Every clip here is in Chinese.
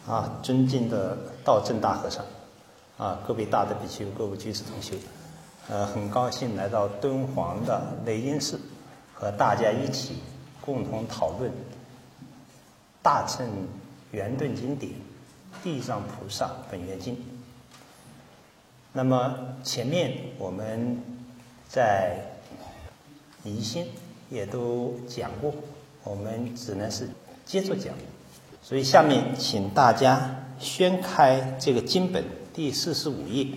尊敬的道正大和尚，各位大德比丘，各位居士同修，很高兴来到敦煌的雷音寺，和大家一起共同讨论大乘圆顿经典《地藏菩萨本愿经》。那么前面我们在宜兴也都讲过，我们只能是接着讲。所以下面请大家宣开这个经本第45页，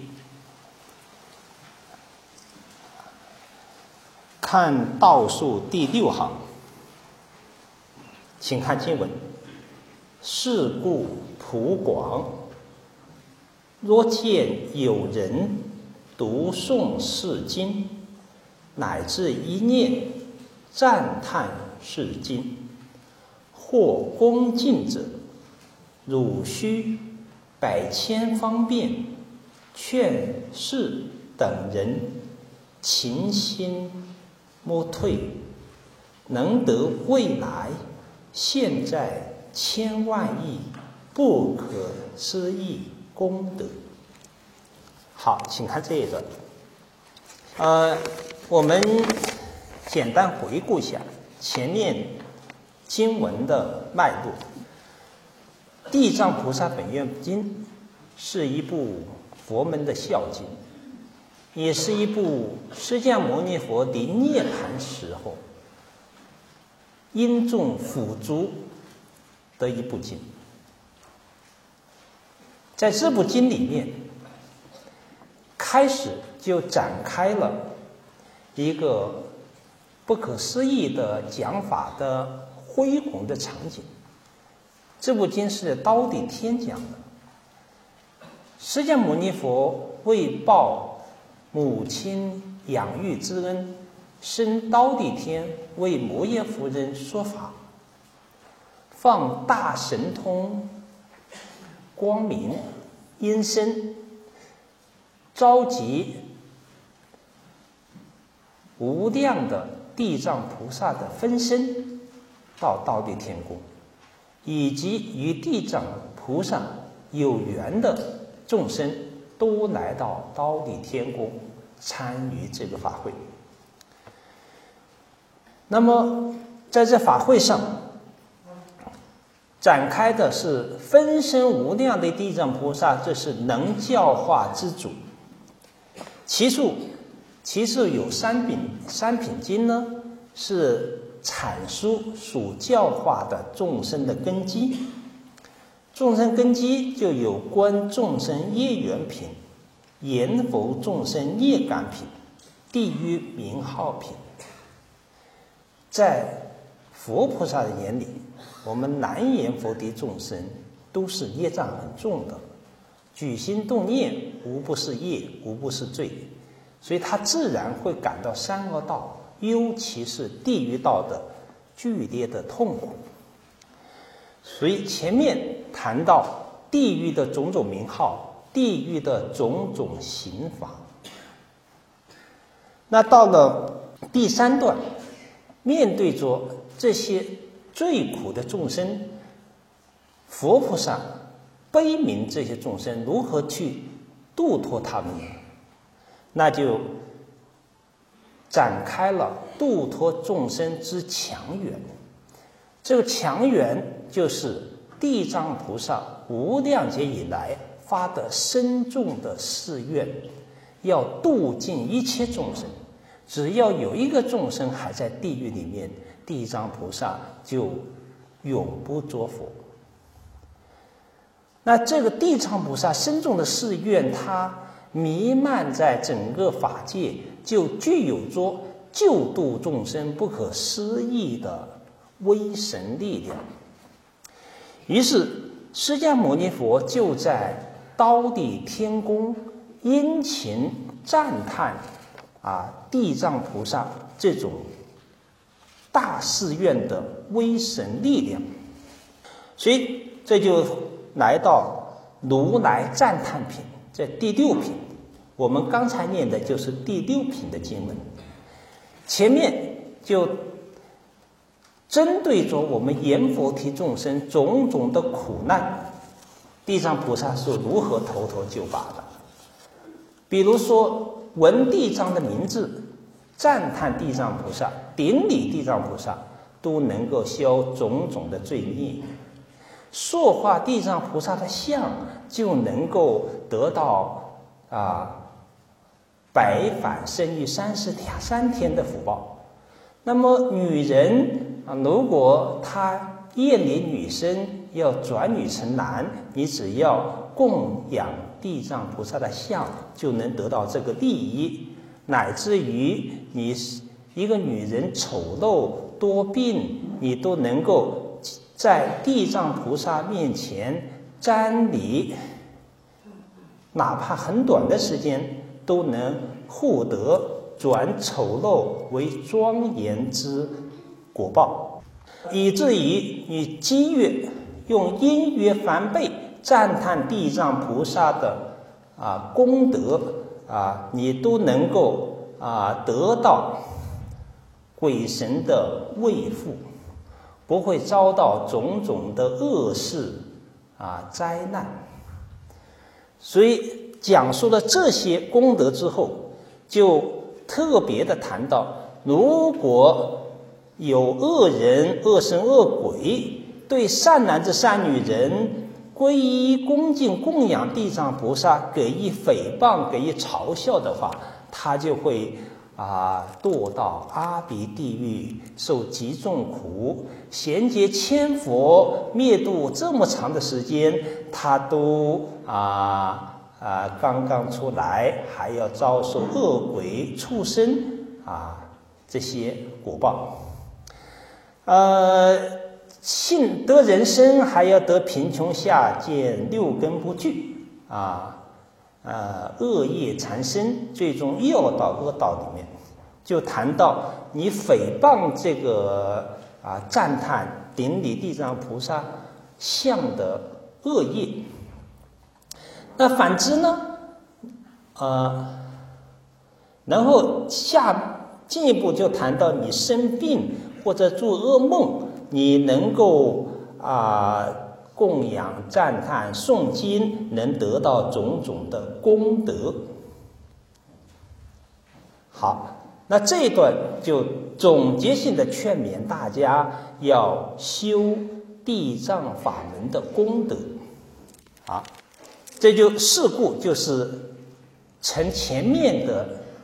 看倒数第6行，请看经文：是故普广，若见有人读诵是经，乃至一念赞叹是经，或恭敬者，汝须百千方便劝是等人勤心莫退，能得未来现在千万亿不可思议功德。好，请看这一段。我们简单回顾一下前面经文的脉络。《地藏菩萨本愿经》是一部佛门的孝经，也是一部释迦牟尼佛临涅盘时候因众辅助的一部经。在这部经里面，开始就展开了一个不可思议的讲法的恢宏的场景。这部经是刀地天讲的。释迦牟尼佛为报母亲养育之恩，升刀地天为摩耶夫人说法，放大神通光明阴身，召集无量的地藏菩萨的分身到刀地天宫，以及与地藏菩萨有缘的众生都来到刀地天宫参与这个法会。那么在这法会上展开的是分身无量的地藏菩萨，这是能教化之主。其数有三品经呢，是阐述属教化的众生的根基。众生根基就有观众生业缘品、言佛众生业感品、地狱名号品。在佛菩萨的眼里，我们南阎浮提众生都是业障很重的，举心动念无不是业，无不是罪，所以他自然会感到三恶道，尤其是地狱道的剧烈的痛苦。所以前面谈到地狱的种种名号，地狱的种种刑罚。那到了第3段，面对着这些最苦的众生，佛菩萨悲悯这些众生，如何去度脱他们呢？那就展开了度脱众生之强缘。这个强缘就是地藏菩萨无量劫以来发的深重的誓愿，要度尽一切众生。只要有一个众生还在地狱里面，地藏菩萨就永不着佛。那这个地藏菩萨深重的誓愿，它弥漫在整个法界，就具有着救度众生不可思议的威神力量。于是释迦牟尼佛就在刀地天宫殷勤赞叹地藏菩萨这种大誓愿的威神力量。所以这就来到如来赞叹品，这第6品。我们刚才念的就是第6品的经文。前面就针对着我们阎浮提众生种种的苦难， 地藏菩萨是如何投头就拔的。比如说闻地藏的名字，赞叹地藏菩萨，顶礼地藏菩萨，都能够消种种的罪孽。塑化地藏菩萨的像，就能够得到百返生育33天的福报。那么女人如果她厌离女身，要转女成男，你只要供养地藏菩萨的像，就能得到这个利益。乃至于你一个女人丑陋多病，你都能够在地藏菩萨面前瞻礼，哪怕很短的时间，都能获得转丑陋为庄严之果报，以至于你积月用音乐翻倍赞叹地藏菩萨的功德你都能够得到鬼神的慰护，不会遭到种种的恶事灾难。所以讲述了这些功德之后，就特别的谈到，如果有恶人、恶神、恶鬼对善男子、善女人皈依、恭敬、供养地藏菩萨，给予诽谤、给予嘲笑的话，他就会堕到阿鼻地狱，受极重苦，贤劫千佛灭度这么长的时间，他都刚刚出来，还要遭受恶鬼、畜生这些果报。信得人身，还要得贫穷下贱、六根不具恶业缠身，最终又到恶道里面。就谈到你诽谤这个赞叹顶礼地藏菩萨像的恶业。那反之呢然后进一步就谈到你生病或者做噩梦，你能够供养、赞叹、诵经，能得到种种的功德。好，那这一段就总结性的劝勉大家要修地藏法门的功德。好，这就事故就是从前面的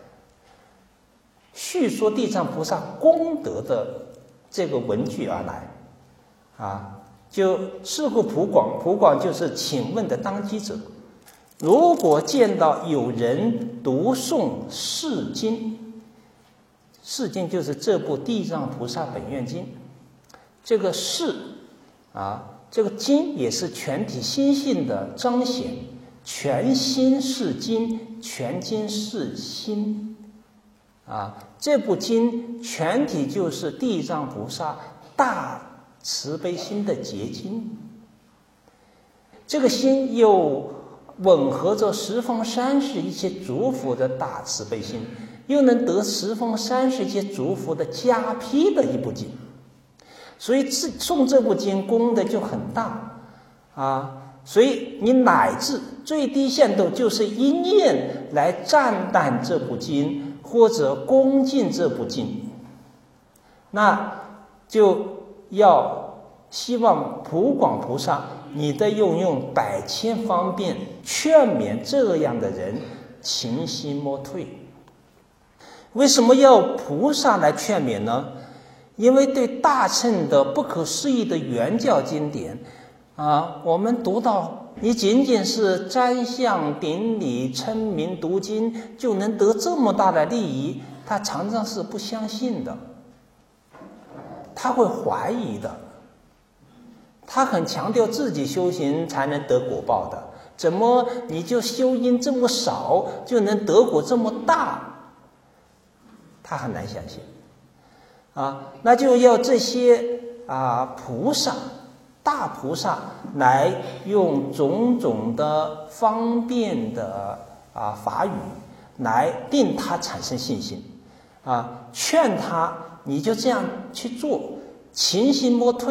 叙说地藏菩萨功德的这个文句而来就事故普广，普广就是请问的当机者。如果见到有人读诵释经，释经就是这部地藏菩萨本愿经，这个释这个经也是全体心性的彰显，全心是经，全经是心这部经全体就是地藏菩萨大慈悲心的结晶。这个心又吻合着十方三世一切诸佛的大慈悲心，又能得十方三世一切诸佛的加披的一部经，所以诵这部经功德就很大所以你乃至最低限度就是一念来赞叹这部经，或者恭敬这部经，那就要希望普广菩萨你的用百千方便劝勉这样的人勤心莫退。为什么要菩萨来劝勉呢？因为对大乘的不可思议的原教经典我们读到你仅仅是瞻相顶礼称名读经就能得这么大的利益，他常常是不相信的，他会怀疑的，他很强调自己修行才能得果报的，怎么你就修因这么少就能得果这么大？他很难相信那就要这些菩萨大菩萨来用种种的方便的法语来令他产生信心劝他你就这样去做，勤心莫退，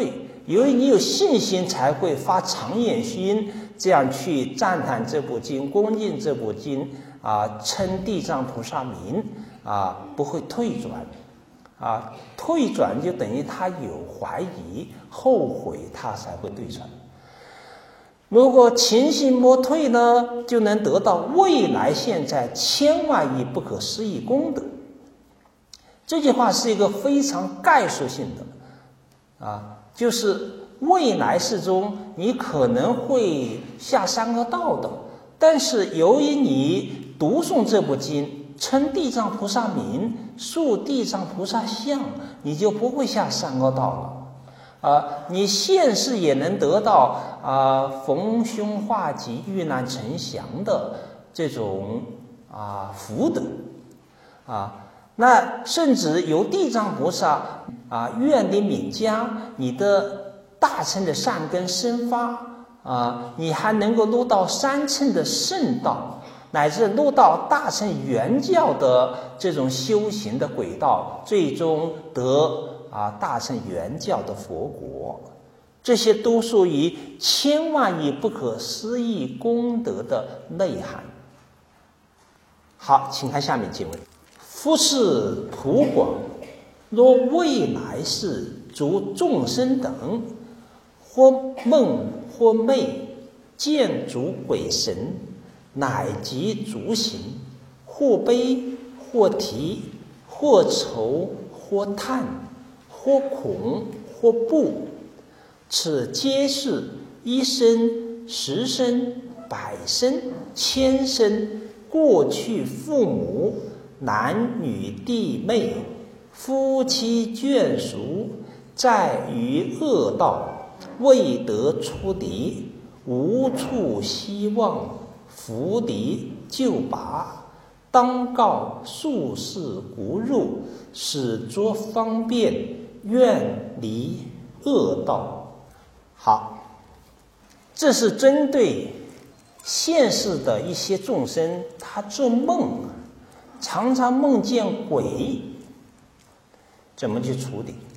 由于你有信心，才会发长远心，这样去赞叹这部经，恭敬这部经称地藏菩萨名不会退转退转就等于他有怀疑、后悔，他才会退转。如果勤行莫退呢，就能得到未来现在千万亿不可思议功德。这句话是一个非常概述性的就是未来世中你可能会下三恶道的，但是由于你读诵这部经，称地藏菩萨名，塑地藏菩萨像，你就不会下三恶道了。你现世也能得到逢凶化吉、遇难成祥的这种福德那甚至由地藏菩萨愿力敏加，你的大乘的善根生发你还能够入到三乘的圣道，乃至入到大乘圆教的这种修行的轨道，最终得大乘圆教的佛国。这些都属于千万亿不可思议功德的内涵。好，请看下面经文：夫是普广，若未来世诸众生等，或梦或寐，见诸鬼神，乃即足行，或悲或啼，或愁或叹，或恐或怖，此皆是一生、十生、百生、千生过去父母、男女弟妹、夫妻眷属，在于恶道，未得出离，无处希望，伏敌救拔，当告宿世古入，使作方便，愿离恶道。好，这是针对现世的一些众生，他做梦常常梦见鬼，怎么去处理？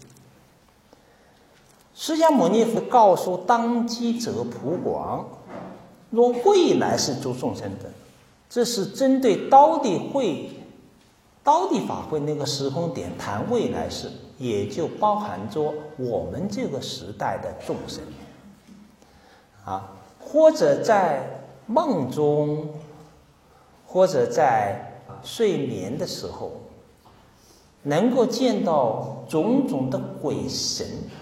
释迦牟尼佛告诉当机者普广，若未来是诸众生的，这是针对刀地法会那个时空点谈未来世，也就包含着我们这个时代的众生或者在梦中，或者在睡眠的时候，能够见到种种的鬼神。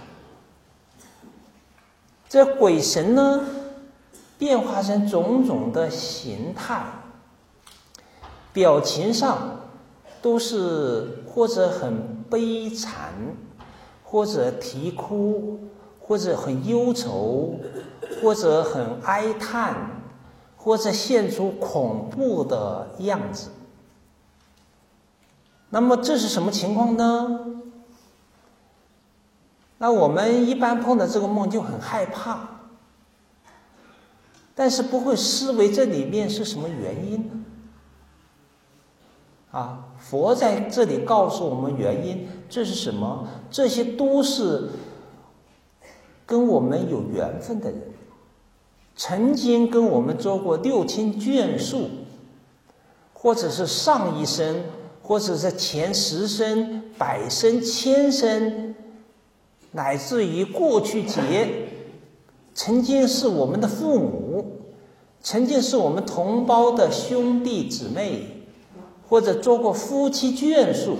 这鬼神呢，变化成种种的形态，表情上都是或者很悲惨，或者啼哭，或者很忧愁，或者很哀叹，或者现出恐怖的样子。那么这是什么情况呢？那我们一般碰到这个梦就很害怕，但是不会思维这里面是什么原因呢？佛在这里告诉我们原因，这是什么？这些都是跟我们有缘分的人，曾经跟我们做过六亲眷属，或者是上一生，或者是前10生、百生、千生，乃至于过去劫，曾经是我们的父母，曾经是我们同胞的兄弟姊妹，或者做过夫妻眷属。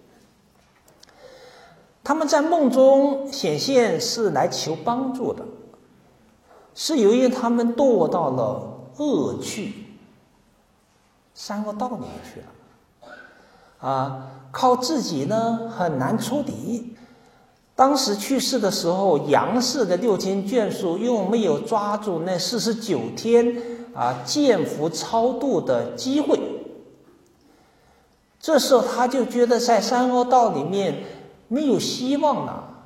他们在梦中显现是来求帮助的，是由于他们堕到了恶趣，三恶道里面去了靠自己呢很难出离。当时去世的时候，杨氏的六亲眷属又没有抓住那49天见福超度的机会，这时候他就觉得在三恶道里面没有希望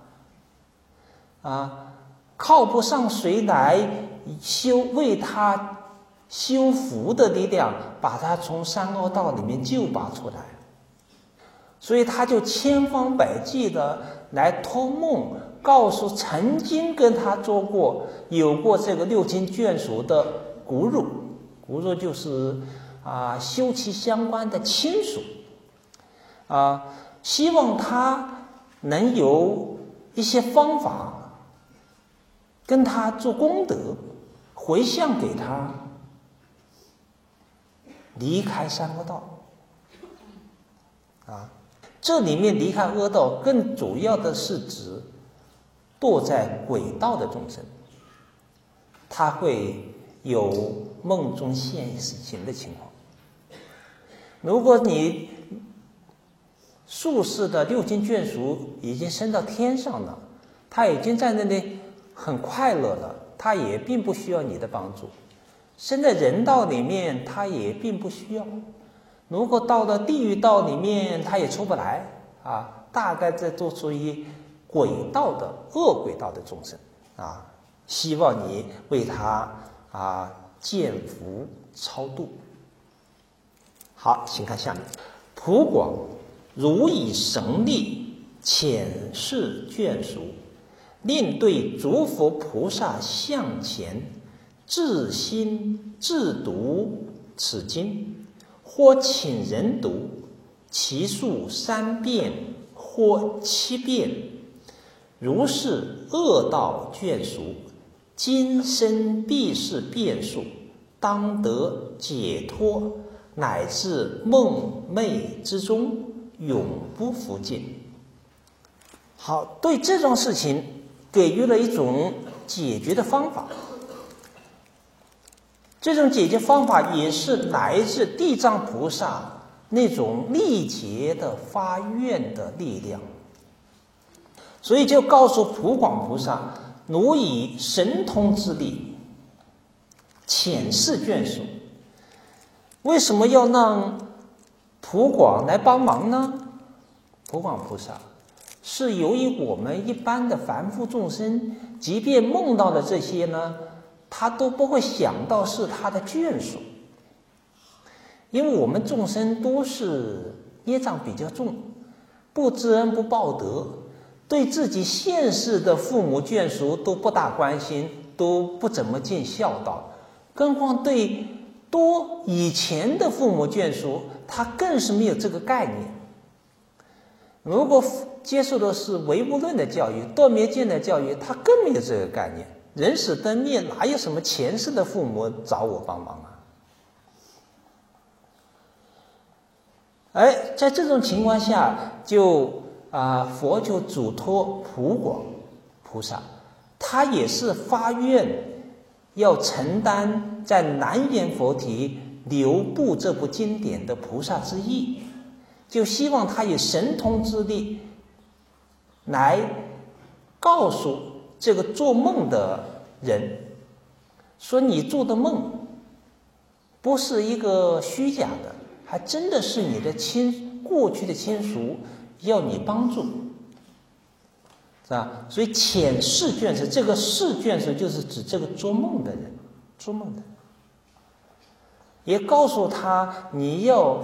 了靠不上谁来为他修福的力量，把他从三恶道里面救拔出来。所以他就千方百计的来托梦告诉曾经跟他有过这个六经眷属的骨肉就是修其相关的亲属希望他能有一些方法跟他做功德，回向给他，离开三恶道这里面离开恶道更主要的是指堕在鬼道的众生，他会有梦中现形的情况。如果你宿世的六经眷属已经升到天上了，他已经在那里很快乐了，他也并不需要你的帮助。升在人道里面，他也并不需要。如果到了地狱道里面，他也出不来大概这都属于鬼道的恶鬼道的众生希望你为他建福超度。好，请看下面，普广如以神力遣示眷属，令对诸佛菩萨向前，自心自读此经，或请人读，其数3遍或7遍，如是恶道眷属，今生必是变数，当得解脱，乃至梦寐之中，永不复尽。好，对这种事情给予了一种解决的方法。这种解决方法也是来自地藏菩萨那种力竭的发愿的力量，所以就告诉普广菩萨，汝以神通之力遣示眷属。为什么要让普广来帮忙呢？普广菩萨是由于我们一般的凡夫众生，即便梦到了这些呢，他都不会想到是他的眷属，因为我们众生都是业障比较重，不知恩不报德，对自己现世的父母眷属都不大关心，都不怎么尽孝道，更何况对多以前的父母眷属，他更是没有这个概念。如果接受的是唯物论的教育、断灭见的教育，他更没有这个概念。人死灯灭，哪有什么前世的父母找我帮忙在这种情况下，佛就嘱托普广菩萨，他也是发愿要承担在南阎浮提流布这部经典的菩萨之意，就希望他以神通之力来告诉这个做梦的人，说你做的梦不是一个虚假的，还真的是你的过去的亲属要你帮助，是吧？所以遣示眷属，这个示眷属就是指这个做梦的人，也告诉他你要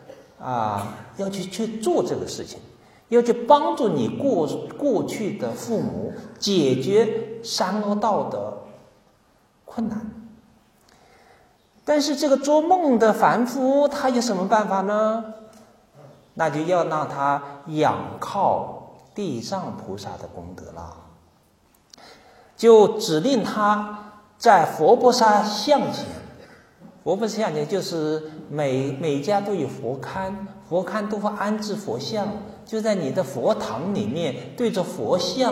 去做这个事情，要去帮助你过去的父母解决三恶道的困难。但是这个做梦的凡夫他有什么办法呢？那就要让他仰靠地藏菩萨的功德了，就指令他在佛菩萨像前，佛菩萨像前就是每家都有佛龛，佛龛都会安置佛像，就在你的佛堂里面对着佛像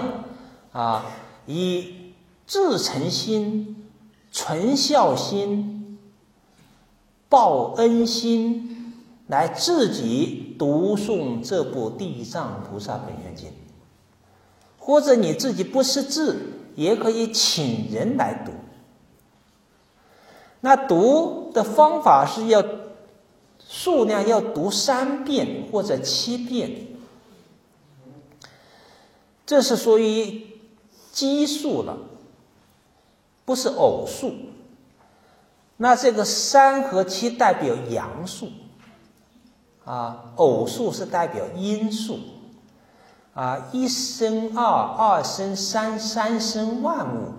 以至诚心、纯孝心、报恩心来自己读诵这部地藏菩萨本愿经，或者你自己不识字，也可以请人来读。那读的方法是数量要读3遍或者7遍，这是属于奇数了，不是偶数。那这个3和7代表阳数偶数是代表阴数一生二，二生三，三生万物。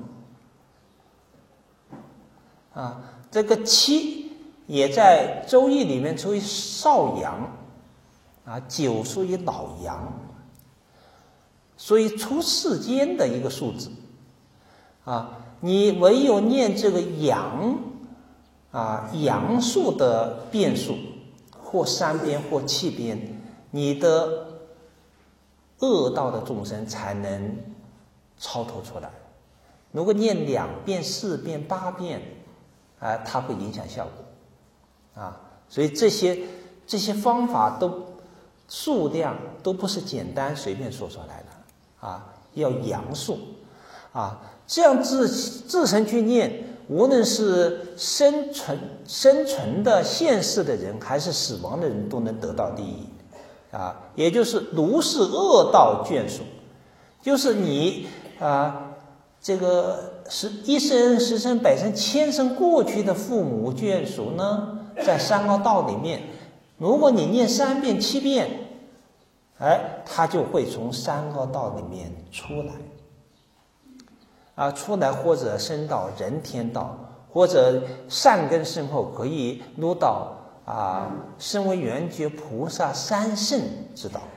这个七也在《周易》里面属于少阳，九属于老阳，所以出世间的一个数字。你唯有念这个阳，阳数的变数，或三边或七边，你的恶道的众生才能超脱出来。如果念2遍、4遍、8遍，它会影响效果。所以这些方法数量都不是简单随便说出来的，要阳数。这样自身去念，无论是生存的现世的人，还是死亡的人，都能得到利益。也就是如是恶道眷属，就是你这个一生、十生、百生、千生过去的父母眷属呢，在三恶道里面，如果你念3遍、7遍，他就会从三恶道里面出来。出来或者升到人天道，或者善根深厚，可以入到身为圆觉菩萨三圣之道。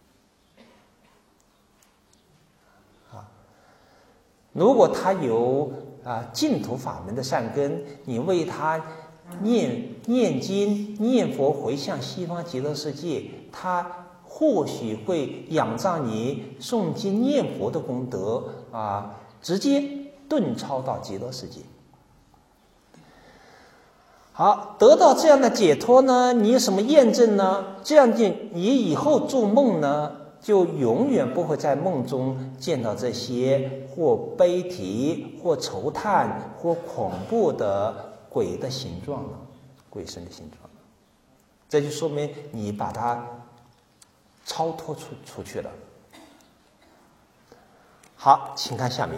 如果他有净土法门的善根，你为他念经、念佛、回向西方极乐世界，他或许会仰仗你诵经念佛的功德直接顿超到极乐世界。好，得到这样的解脱呢，你有什么验证呢？这样你以后做梦呢，就永远不会在梦中见到这些或悲啼、或愁叹、或恐怖的鬼的形状了，鬼神的形状了。这就说明你把它超脱出去了。好，请看下面。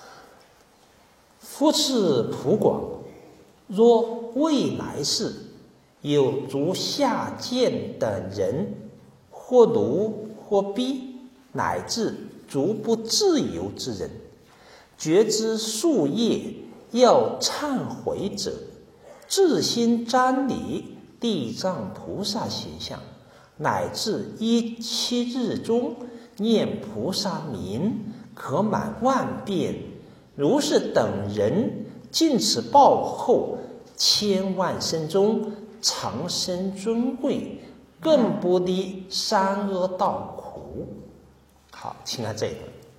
夫次普广，若未来世有如下贱等人，或奴或逼，乃至足不自由之人，觉知夙业要忏悔者，自心瞻礼地藏菩萨形象，乃至7日中念菩萨名，可满万遍。如是等人，尽此报后，千万生中长生尊贵，更不离三恶道苦。好，请看这一段，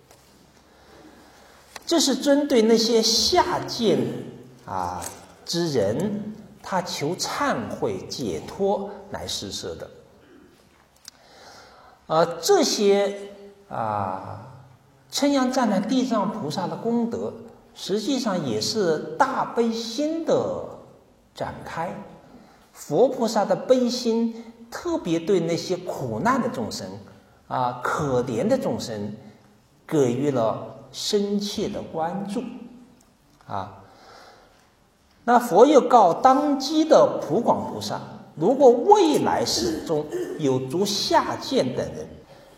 这是针对那些下贱之人，他求忏悔解脱来施设的。这些称扬赞叹地藏菩萨的功德，实际上也是大悲心的展开。佛菩萨的悲心特别对那些苦难的众生可怜的众生给予了深切的关注那佛又告当机的普广菩萨，如果未来世中有如下贱等人，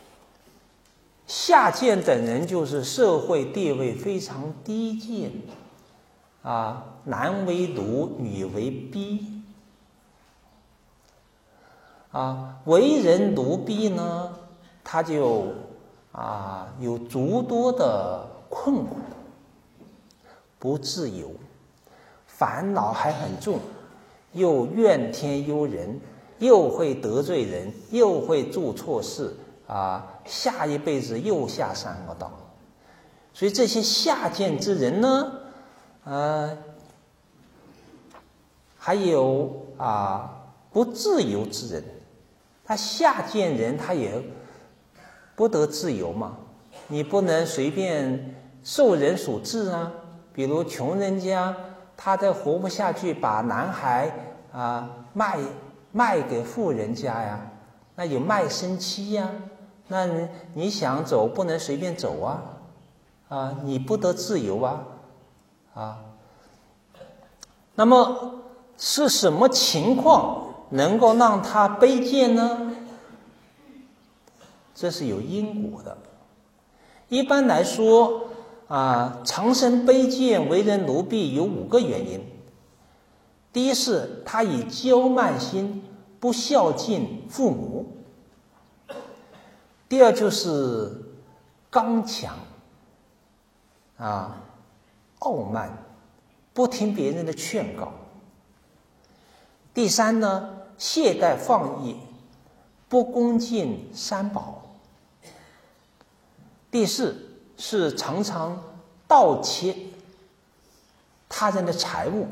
下贱等人就是社会地位非常低贱男为奴，女为婢为人奴婢呢，他就有诸多的困苦，不自由，烦恼还很重，又怨天尤人，又会得罪人，又会做错事下一辈子又下三恶道。所以这些下贱之人呢还有不自由之人。他下贱人他也不得自由嘛，你不能随便受人所制比如穷人家他再活不下去，把男孩卖给富人家呀，那有卖身妻呀，那你想走不能随便走你不得自由那么是什么情况能够让他卑贱呢？ 这是有因果的。一般来说长生卑贱为人奴婢有5个原因。第一是他以骄慢心不孝敬父母。第二就是刚强傲慢，不听别人的劝告。第三呢，懈怠放逸，不恭敬三宝。第四是常常盗窃他人的财物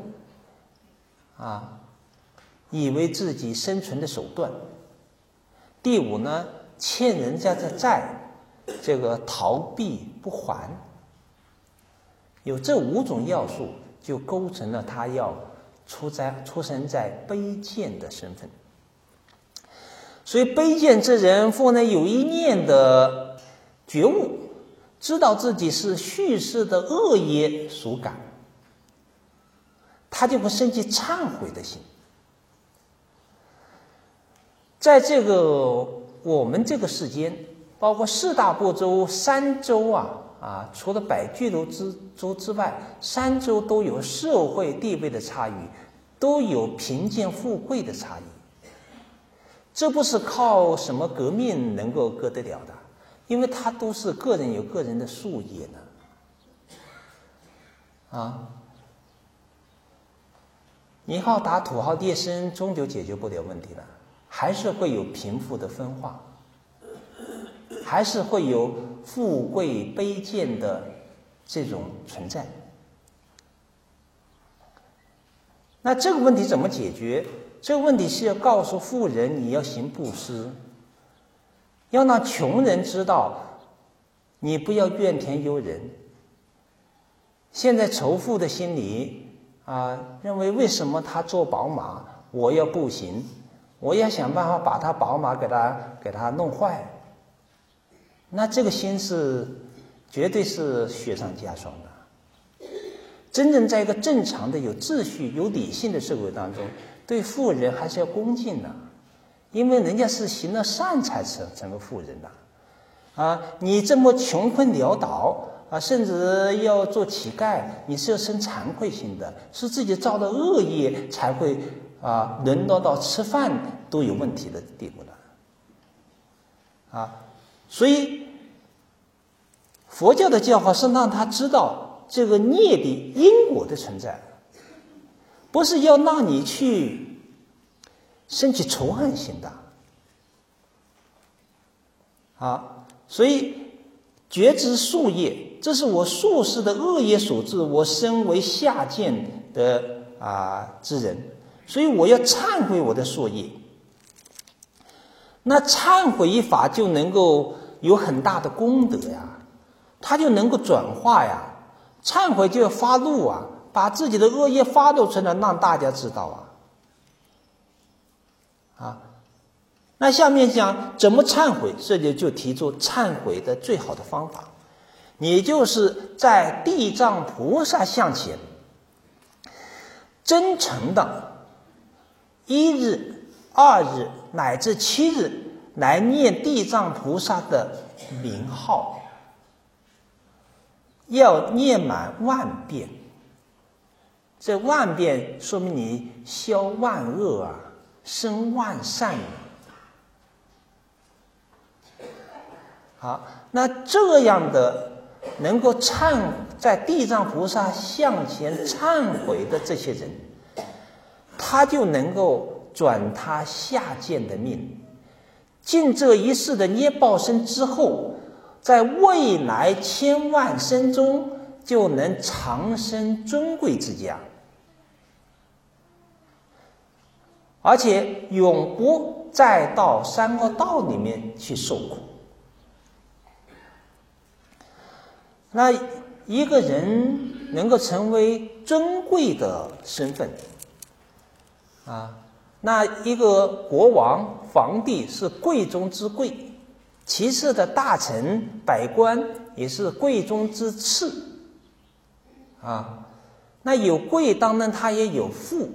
以为自己生存的手段。第五呢，欠人家的债，这个逃避不还。有这5种要素，就构成了他要出生在卑贱的身份。所以卑贱之人，或能有一念的觉悟，知道自己是蓄世的恶业所感，他就会升起忏悔的心。在这个我们这个世间，包括4大部洲、3洲除了百俱卢洲之外，3洲都有社会地位的差异，都有贫贱富贵的差异。这不是靠什么革命能够革得了的，因为它都是个人有个人的夙业呢。你好打土豪劣绅，终究解决不了问题了，还是会有贫富的分化，还是会有富贵卑贱的这种存在。那这个问题怎么解决？这个问题是要告诉富人，你要行布施，要让穷人知道你不要怨天尤人。现在仇富的心理认为为什么他坐宝马，我要步行，我要想办法把他宝马给他弄坏，那这个心是绝对是雪上加霜的。真正在一个正常的有秩序有理性的社会当中，对富人还是要恭敬的，因为人家是行了善才成为富人的你这么穷困潦倒甚至要做乞丐，你是要生惭愧心的，是自己造的恶业才会沦落到吃饭都有问题的地步的所以佛教的教化是让他知道这个业的因果的存在，不是要让你去升起仇恨心的所以觉知宿业，这是我宿世的恶业所致，我身为下贱的之人，所以我要忏悔我的宿业。那忏悔一法就能够有很大的功德呀，它就能够转化呀。忏悔就要发露把自己的恶业发露出来，让大家知道那下面讲怎么忏悔，这里就提出忏悔的最好的方法，也就是在地藏菩萨像前真诚的1日、2日乃至7日来念地藏菩萨的名号，要念满10000遍。这10000遍说明你消万恶生万善那这样的能够在地藏菩萨像前忏悔的这些人，他就能够转他下贱的命，尽这一世的捏报身之后，在未来千万生中就能长生尊贵之家，而且永不再到三恶道里面去受苦。那一个人能够成为尊贵的身份那一个国王皇帝是贵中之贵，其次的大臣百官也是贵中之次那有贵当然他也有富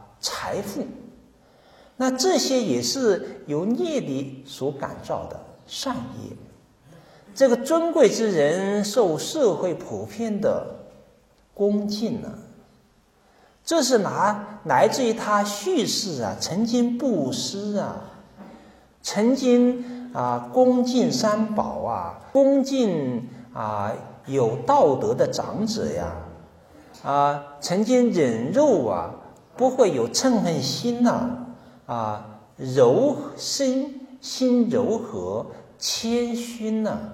财富，那这些也是由业力所感召的， 善业。这个尊贵之人受社会普遍的恭敬呢，这是来自于他叙事啊，曾经布施啊，曾经恭敬三宝啊，恭敬有道德的长者呀，曾经忍肉啊，不会有嗔恨心呐，心柔和，谦逊呐，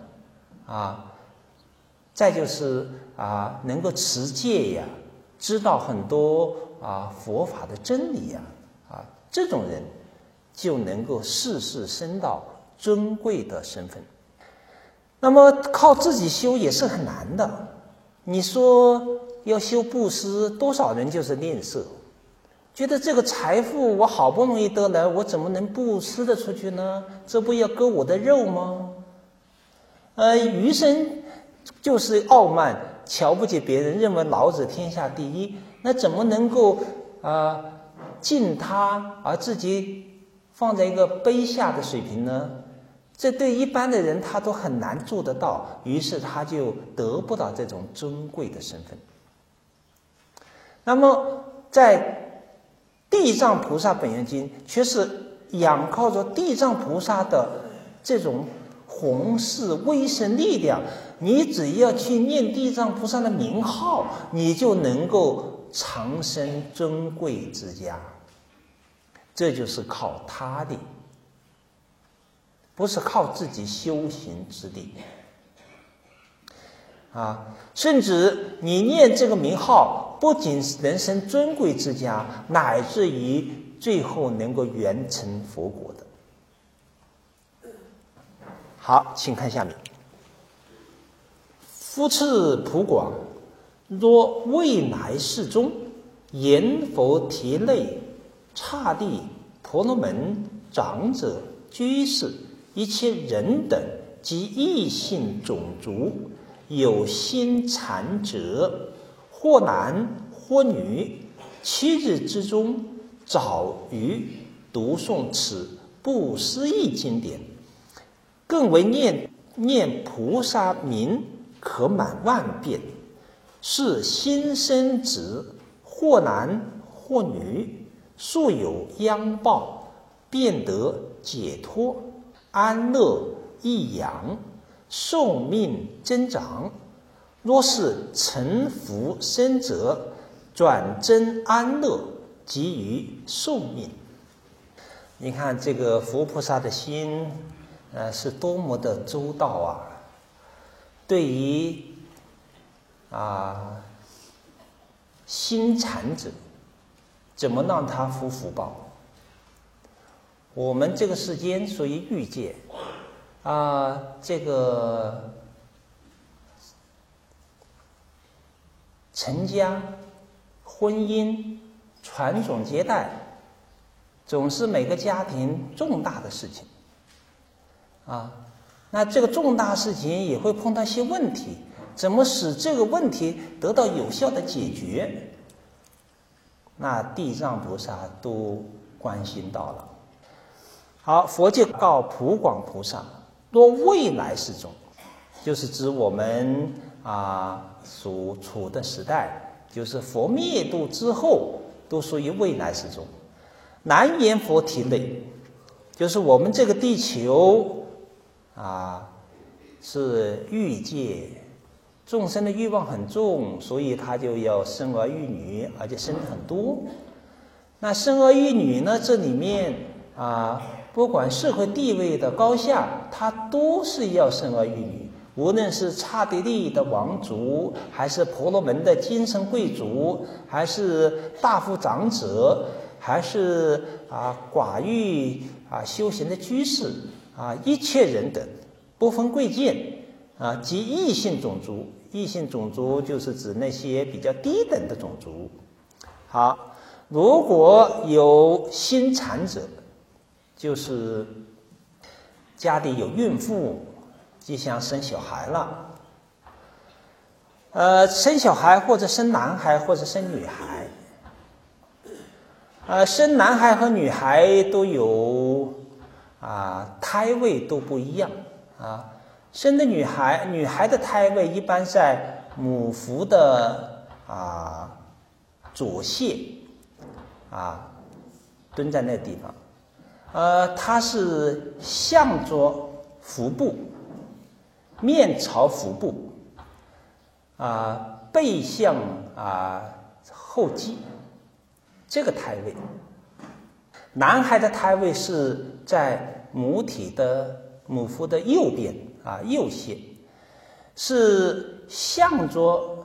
再就是能够持戒呀，知道很多佛法的真理呀，这种人就能够世世升到尊贵的身份。那么靠自己修也是很难的。你说要修布施，多少人就是吝啬，觉得这个财富我好不容易得来，我怎么能布施的出去呢？这不要割我的肉吗？余生就是傲慢，瞧不起别人，认为老子天下第一，那怎么能够敬他而自己放在一个卑下的水平呢？这对一般的人他都很难做得到，于是他就得不到这种尊贵的身份。那么在地藏菩萨本愿经却是仰靠着地藏菩萨的这种弘誓威神力量，你只要去念地藏菩萨的名号，你就能够长生尊贵之家。这就是靠他力，不是靠自己修行之力甚至你念这个名号，不仅能生尊贵之家，乃至于最后能够圆成佛果的。好，请看下面。夫次普广，若未来世中，阎浮提类、刹帝、婆罗门、长者、居士、一切人等及异性种族，有心禅者，或男或女，7日之中早于读诵此不思议经典，更为念菩萨名可满万遍，是心生子，或男或女，素有殃报，便得解脱，安乐益养，寿命增长。若是成福生者，转增安乐，给予寿命。你看这个佛菩萨的心是多么的周到啊！对于心禅者，怎么让他福福报？我们这个世间属于欲界这个成家、婚姻、传宗接代，总是每个家庭重大的事情那这个重大事情也会碰到一些问题，怎么使这个问题得到有效的解决？那地藏菩萨都关心到了。好，佛就告普广菩萨，若未来世中，就是指我们所处的时代，就是佛灭度之后，都属于未来世中。南阎浮提类，就是我们这个地球是欲界，众生的欲望很重，所以他就要生儿育女，而且生得很多。那生儿育女呢，这里面不管社会地位的高下，他都是要生儿育女。无论是刹帝利的王族，还是婆罗门的精神贵族，还是大富长者，还是寡欲修行的居士一切人等，不分贵贱及异性种族。异性种族就是指那些比较低等的种族。好，如果有心禅者，就是家里有孕妇，即将生小孩了，生小孩或者生男孩或者生女孩，生男孩和女孩都有胎位都不一样生的女孩的胎位一般在母腹的左穴蹲在那个地方，它是向着腹部，面朝腹部，背向后肌，这个胎位。男孩的胎位是在母腹的右边右穴，是向着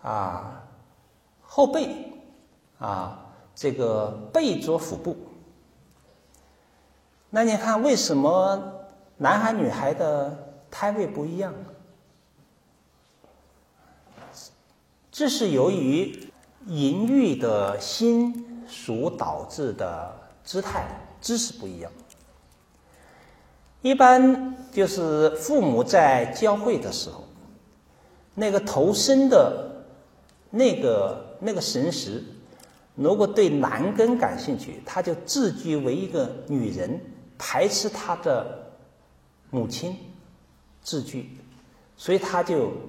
后背这个背着腹部。那你看为什么男孩女孩的胎位不一样？这是由于淫欲的心所导致的姿势不一样。一般就是父母在交会的时候，那个头生的那个神识，如果对男根感兴趣，他就自居为一个女人，排斥他的母亲自居，所以他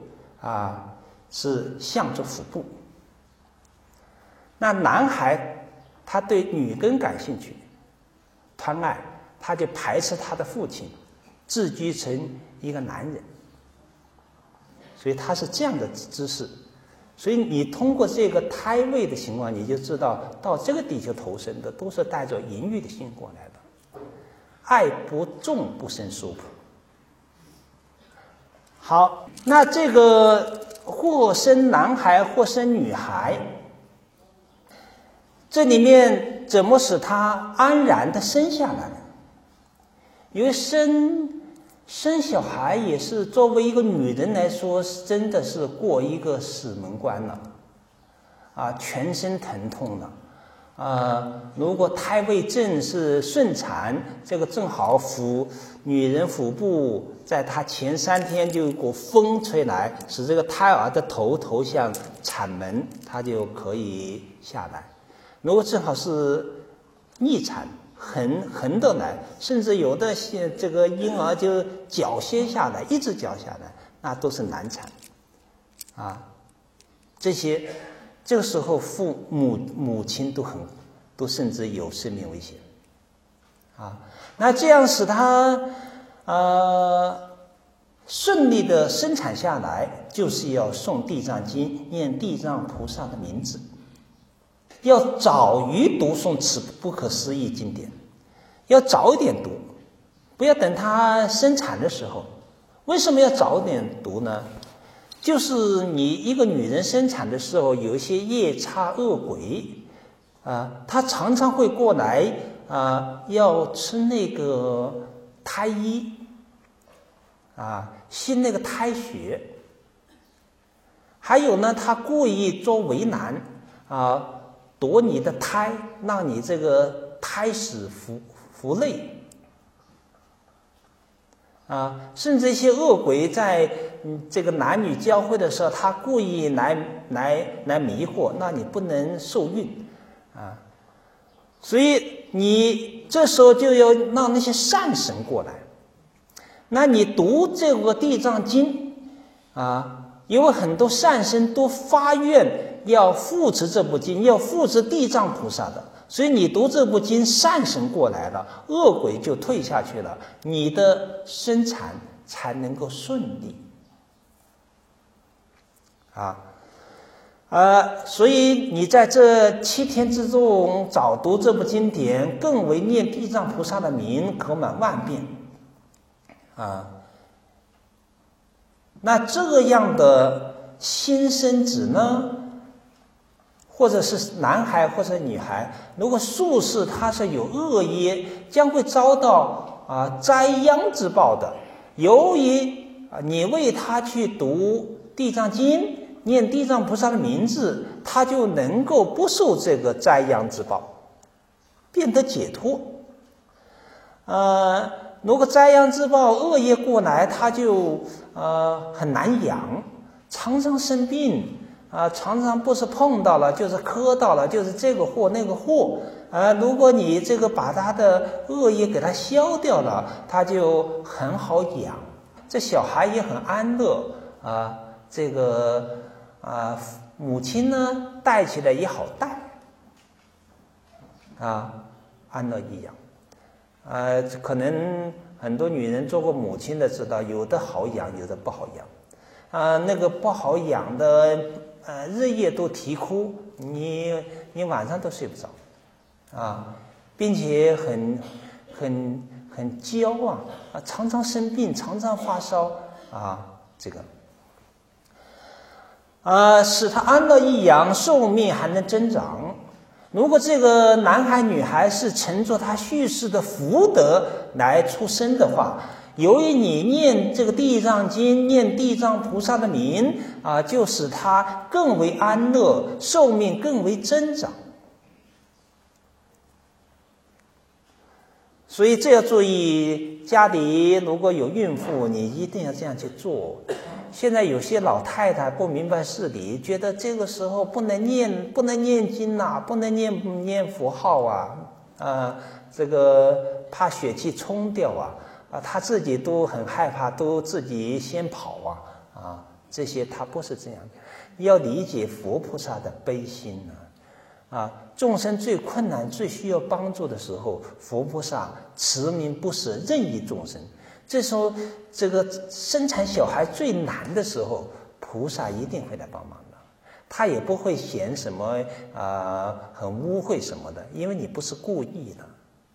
就是向着腹部。那男孩他对女根感兴趣，贪爱，他就排斥他的父亲，自居成一个男人，所以他是这样的姿势。所以你通过这个胎位的情况，你就知道到这个地球投生的都是带着淫欲的心过来的，爱不重不生殊谱。好，那这个或生男孩或生女孩，这里面怎么使他安然的生下来？因为生小孩也是作为一个女人来说，真的是过一个死门关了，全身疼痛了，如果胎位正是顺产，这个正好女人腹部在她前3天就有股风吹来，使这个胎儿的头投向产门，它就可以下来。如果正好是逆产，横的来，甚至有的这个婴儿就脚先下来，一只脚下来，那都是难产这个时候母亲都甚至有生命危险那这样使他顺利的生产下来，就是要诵地藏经，念地藏菩萨的名字，要早于读诵此不可思议经典，要早一点读，不要等他生产的时候。为什么要早点读呢？就是你一个女人生产的时候，有一些夜叉恶鬼他常常会过来要吃那个胎衣吸那个胎血。还有呢，他故意做为难夺你的胎，让你这个胎死腹内甚至一些恶鬼在这个男女交会的时候，他故意来迷惑，那你不能受孕所以你这时候就要让那些善神过来。那你读这个地藏经因为很多善神都发愿要护持这部经，要护持地藏菩萨的，所以你读这部经，善神过来了，恶鬼就退下去了，你的生产才能够顺利所以你在这7天之中早读这部经典，更为念地藏菩萨的名可满万遍那这样的新生子呢，或者是男孩或者女孩，如果宿世他是有恶业，将会遭到灾殃之报的。由于你为他去读地藏经，念地藏菩萨的名字，他就能够不受这个灾殃之报，变得解脱如果灾殃之报恶业过来，他就很难养，常常生病常常不是碰到了就是磕到了，就是这个祸那个祸如果你这个把他的恶业给他消掉了，他就很好养。 这小孩也很安乐啊，母亲呢带起来也好带啊，安乐颐养。可能很多女人做过母亲的知道，有的好养，有的不好养。那个不好养的，日夜都啼哭，你晚上都睡不着啊，并且很娇啊，常常生病，常常发烧啊，使他安乐颐养，寿命还能增长。如果这个男孩女孩是乘着他续世的福德来出生的话，由于你念这个地藏经，念地藏菩萨的名啊，就使他更为安乐，寿命更为增长。所以这要注意，家里如果有孕妇，你一定要这样去做。现在有些老太太不明白事理，觉得这个时候不能念经啊，不能念佛号啊，怕血气冲掉啊，她自己都很害怕，都自己先跑啊，这些她不是这样的。要理解佛菩萨的悲心众生最困难、最需要帮助的时候，佛菩萨慈悯不舍任意众生。这时候，这个生产小孩最难的时候，菩萨一定会来帮忙的。他也不会嫌什么很污秽什么的，因为你不是故意的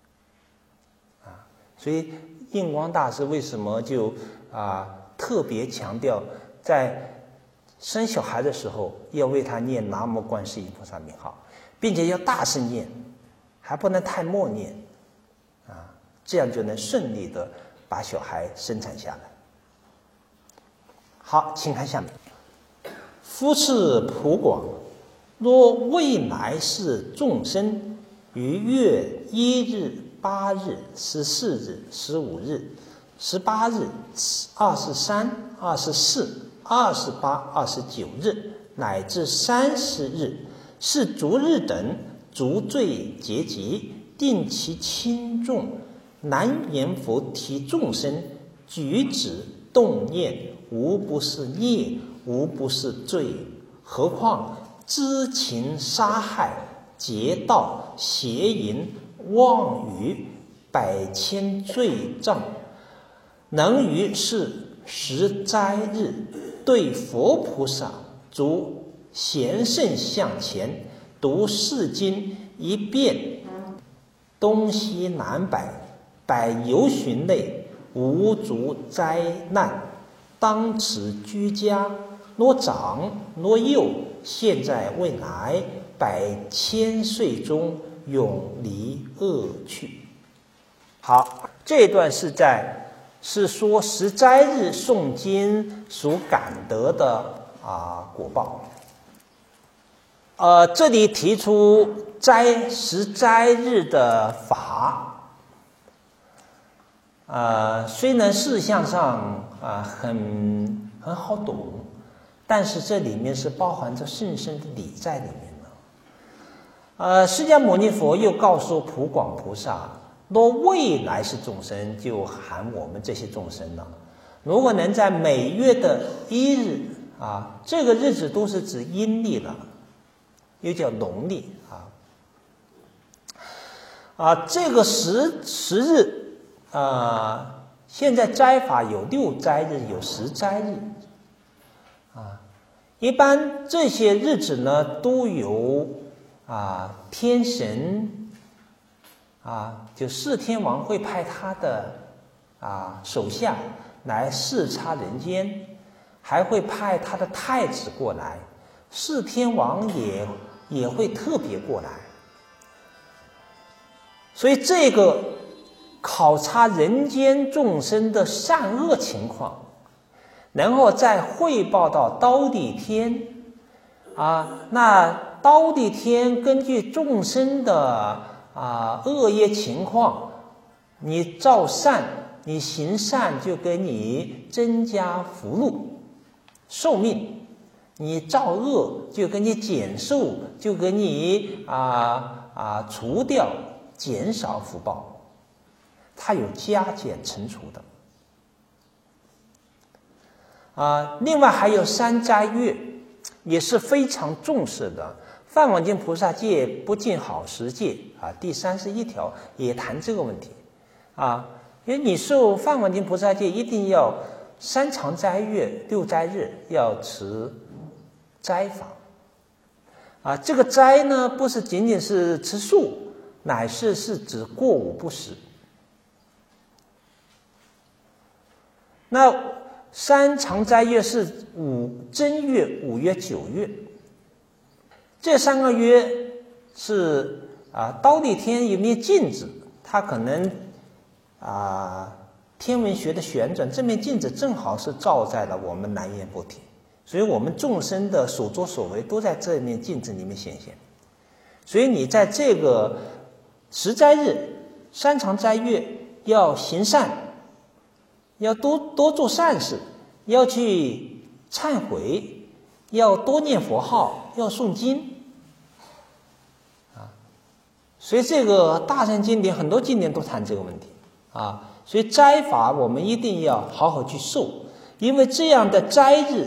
所以印光大师为什么就特别强调，在生小孩的时候要为他念南无观世音菩萨名号，并且要大声念，还不能太默念这样就能顺利的把小孩生产下来。好，请看下面。夫次普广，若未来世众生于月1日、8日、14日、15日、18日、23、24、28、29日乃至30日，是逐日等逐罪结集，定其轻重，难言佛提众生，举止动念无不是孽，无不是罪。何况知情杀害、劫盗、邪淫、妄语，100千罪障，能于是10斋日对佛菩萨逐贤圣向前，读世经一遍，东西南北由旬类，无足灾难。当此居家，若长若幼，现在未来，100千岁中永离恶趣。好，这段是说10斋日诵经所感得的果报。这里提出10斋日的法。虽然事项上很好懂，但是这里面是包含着甚深的理在里面的。释迦牟尼佛又告诉普广菩萨，若未来世众生，就含我们这些众生了。如果能在每月的1日这个日子都是指阴历了，又叫农历这个十日现在斋法有6斋日，有10斋日一般这些日子呢，都由天神就释天王会派他的手下来视察人间，还会派他的太子过来，释天王也会特别过来。所以这个考察人间众生的善恶情况，然后再汇报到刀地天那刀地天根据众生的恶业情况，你造善，你行善就给你增加福禄寿命，你造恶就给你减寿，就给你除掉减少福报，它有加减乘除的另外还有三斋月，也是非常重视的。梵网经菩萨戒不尽好食戒第31条也谈这个问题因为你受梵网经菩萨戒一定要3长斋月6斋日要持斋法这个斋呢不是仅仅是吃素，乃是指过午不食。那3长斋月是正月、5月、9月，这3个月是刀立天有面镜子，它可能天文学的旋转，这面镜子正好是照在了我们南阎浮提，所以我们众生的所作所为都在这面镜子里面显现。所以你在这个10斋日、3长斋月要行善，要多做善事，要去忏悔，要多念佛号，要诵经所以这个大乘经典很多经典都谈这个问题所以斋法我们一定要好好去受，因为这样的斋日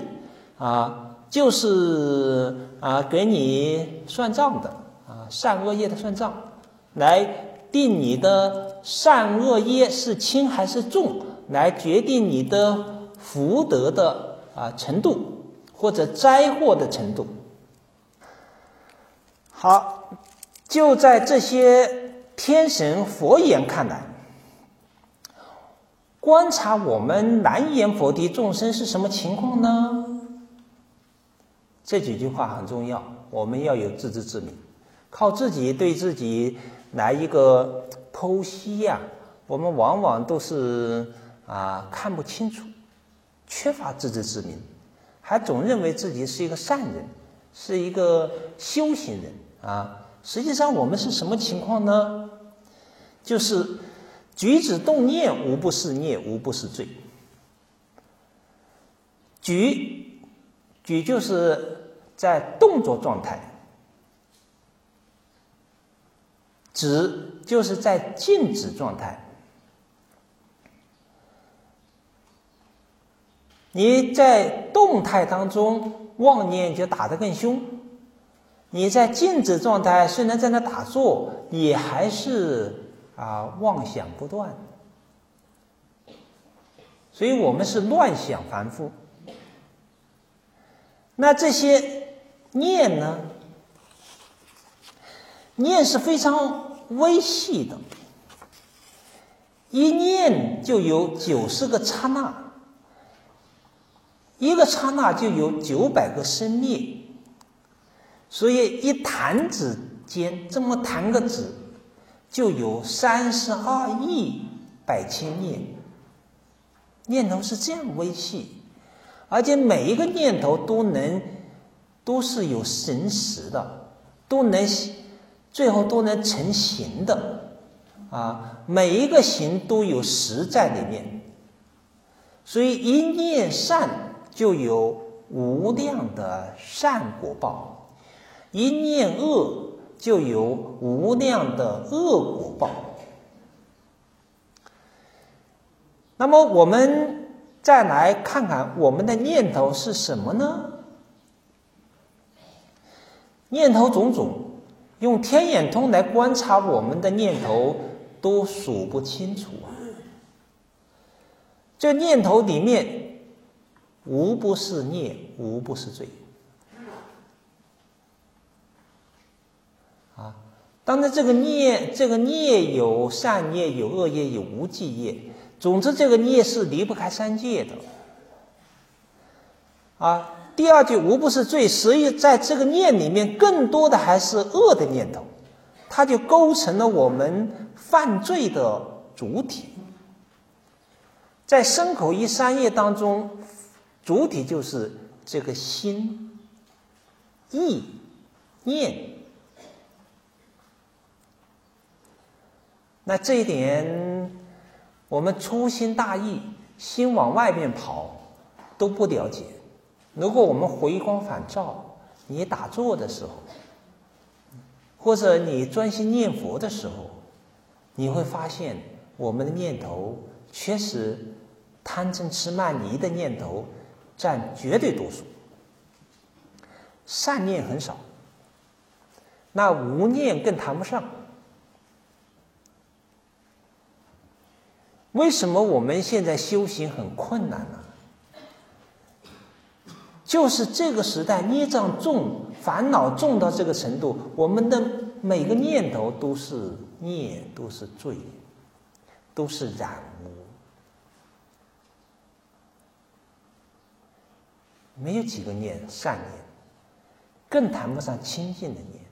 就是给你算账的善恶业的算账，来定你的善恶业是轻还是重，来决定你的福德的程度或者灾祸的程度。好，就在这些天神佛眼看来，观察我们南阎浮提众生是什么情况呢？这几句话很重要，我们要有自知之明，靠自己对自己来一个剖析我们往往都是看不清楚，缺乏自知之明，还总认为自己是一个善人，是一个修行人实际上我们是什么情况呢？就是举止动念无不是孽，无不是罪。举就是在动作状态，止就是在静止状态。你在动态当中妄念就打得更凶，你在静止状态虽然在那打坐，也还是妄想不断，所以我们是乱想凡夫。那这些念呢？念是非常微细的，一念就有90个刹那，一个刹那就有900个生灭，所以一弹指间，这么弹个指，就有32亿100千念。念头是这样微细，而且每一个念头都是有神识的，最后都能成形的每一个行都有实在里面，所以一念善就有无量的善果报，一念恶就有无量的恶果报。那么我们再来看看我们的念头是什么呢？念头种种，用天眼通来观察我们的念头都数不清楚这念头里面无不是孽，无不是罪当然这个孽有善业，有恶业，有无记业，总之这个孽是离不开三界的第二句无不是罪，实际在这个念里面更多的还是恶的念头，它就构成了我们犯罪的主体。在身口意三业当中，主体就是这个心、意、念。那这一点我们粗心大意，心往外面跑都不了解。如果我们回光返照，你打坐的时候，或者你专心念佛的时候，你会发现我们的念头确实贪嗔痴慢疑的念头占绝对多数，善念很少，那无念更谈不上。为什么我们现在修行很困难呢？就是这个时代孽障重，烦恼重到这个程度，我们的每个念头都是孽，都是罪，都是染污，没有几个念善念，更谈不上清净的念。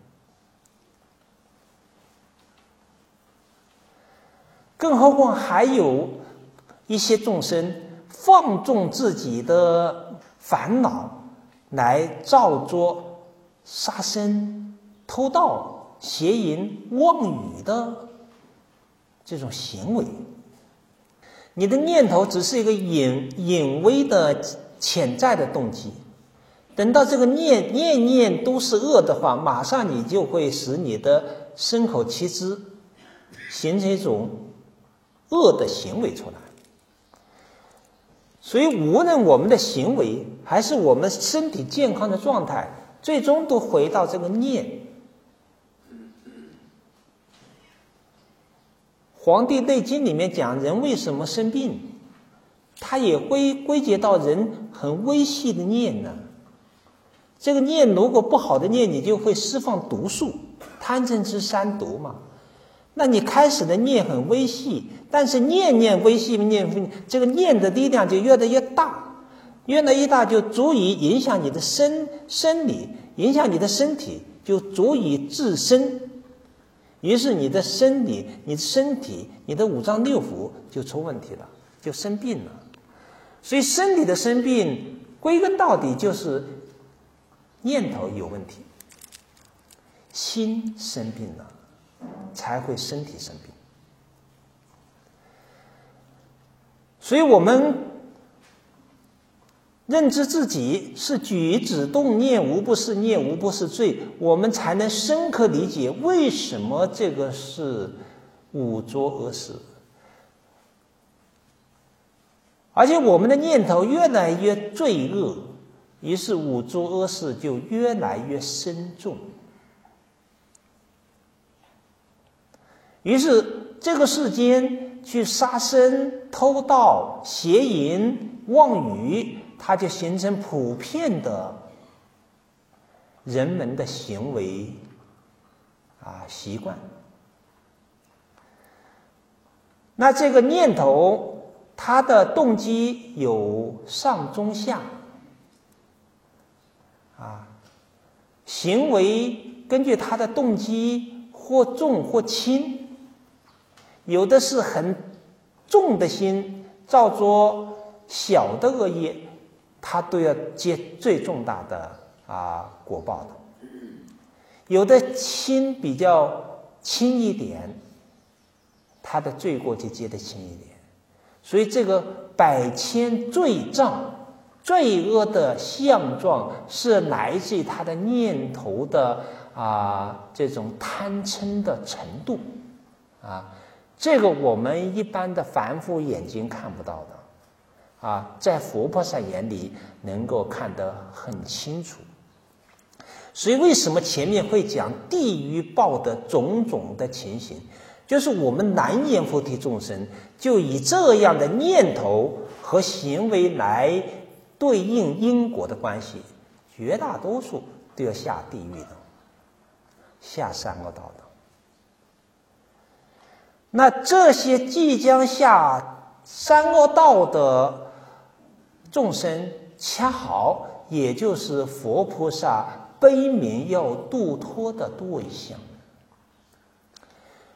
更何况还有一些众生放纵自己的烦恼，来造作杀生、偷盗、邪淫、妄语的这种行为。你的念头只是一个隐微的潜在的动机，等到这个念都是恶的话，马上你就会使你的身口七支形成一种恶的行为出来。所以无论我们的行为还是我们身体健康的状态，最终都回到这个念。黄帝内经里面讲人为什么生病，它也会归结到人很微细的念呢。这个念如果不好的念，你就会释放毒素，贪嗔痴三毒嘛。那你开始的念很微细，但是念微细，这个念的力量就越来越大，越来越大，就足以影响你的生理，影响你的身体，就足以致身。于是你的生理、你的身体、你的五脏六腑就出问题了，就生病了。所以身体的生病，归根到底就是念头有问题，心生病了，才会身体生病。所以我们认知自己是举止动念无不是念，无不是罪，我们才能深刻理解为什么这个是五浊恶世。而且我们的念头越来越罪恶，于是五浊恶世就越来越深重。于是这个世间去杀生、偷盗、邪淫、妄语，它就形成普遍的人们的行为习惯。那这个念头，它的动机有上中下行为根据它的动机或重或轻。有的是很重的心造作小的恶业，他都要接最重大的果报的。有的轻比较轻一点，他的罪过就接得轻一点。所以这个百千罪障、罪恶的相状是来自于他的念头的这种贪嗔的程度这个我们一般的凡夫眼睛看不到的在佛菩萨眼里能够看得很清楚。所以为什么前面会讲地狱报的种种的情形，就是我们南阎浮提众生就以这样的念头和行为来对应因果的关系，绝大多数都要下地狱的，下三恶道的。那这些即将下三恶道的众生，恰好也就是佛菩萨悲悯要度脱的对象。